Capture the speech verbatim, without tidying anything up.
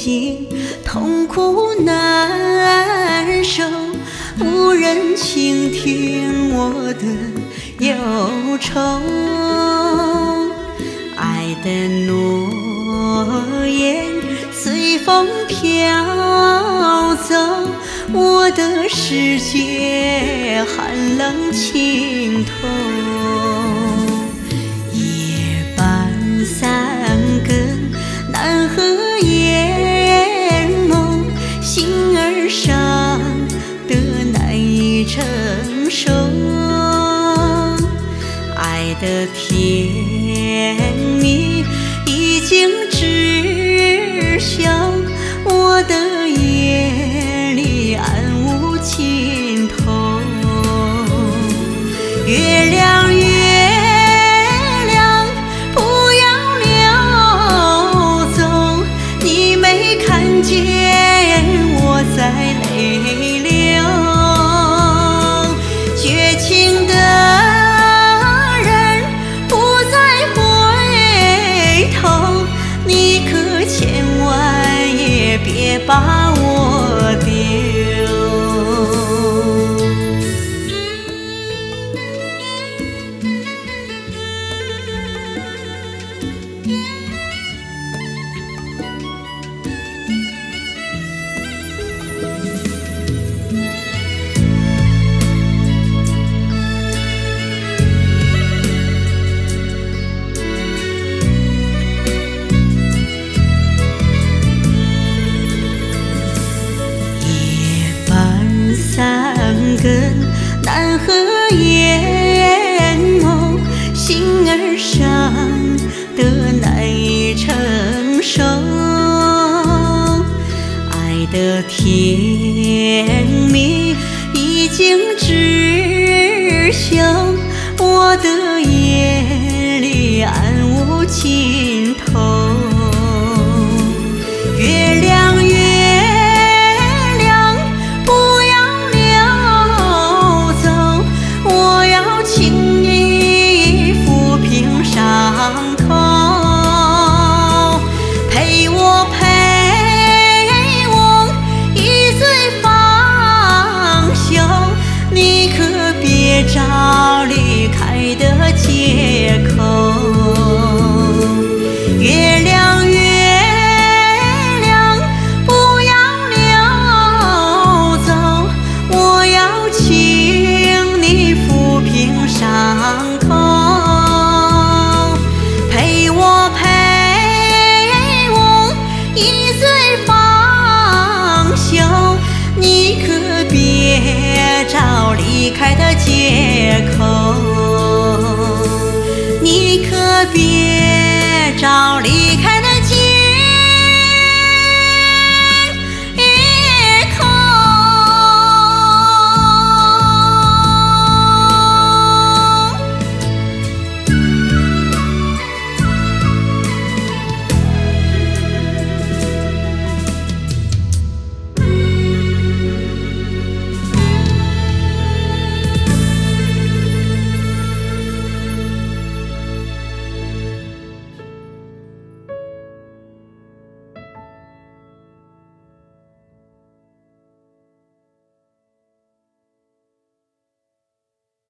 经痛苦难受，无人倾听我的忧愁。爱的诺言随风飘走，我的世界寒冷倾透。夜半三更，南河烟梦，心儿伤得难以承受。爱的甜蜜已经知晓，我的夜里暗无尽头。月亮月亮不要溜走，你没看见我在泪流。绝情的人不再回头，你可千万也别把我丢。三更，南河烟梦，心儿伤得难以承受。爱的甜蜜已经知晓，我的夜里暗无尽头。月亮月找离开的借口。月亮月亮不要溜走，我要请你抚平伤口，陪我陪我一醉方休，你可别找离开的借口，你可别